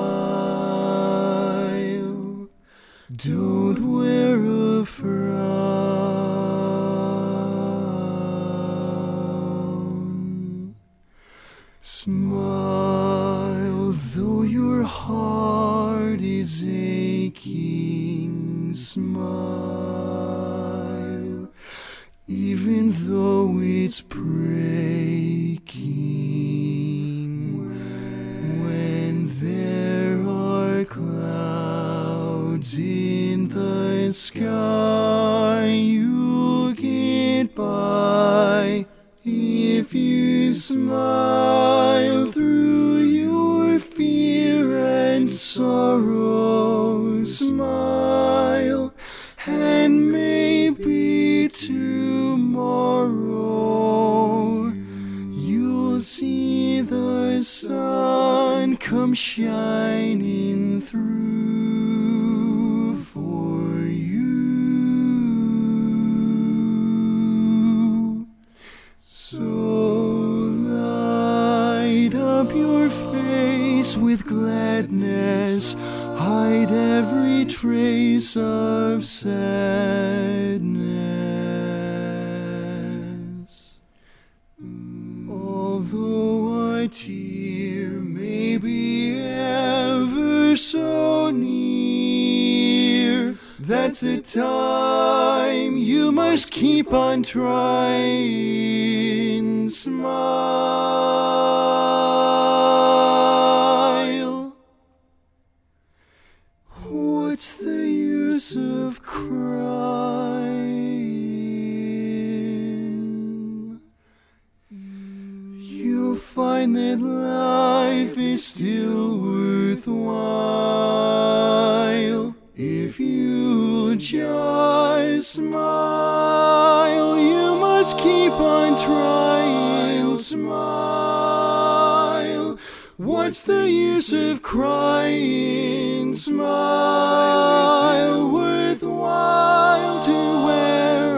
smile. Don't wear a frown. Smile though your heart is aching. Smile even though it's breaking. When there are clouds in the sky, you'll get by if you smile through your fear and sorrow. Smile, and maybe tomorrow you'll see the sun come shining through for you. So light up your face with gladness, hide every trace of sadness. Although a tear may be ever so near, that's a time you must keep on trying. Smile. What's the use of crying? You'll find that life is still worthwhile if you'll just smile. You must keep on trying. Smile. What's the use of crying? Smile. Worthwhile to wear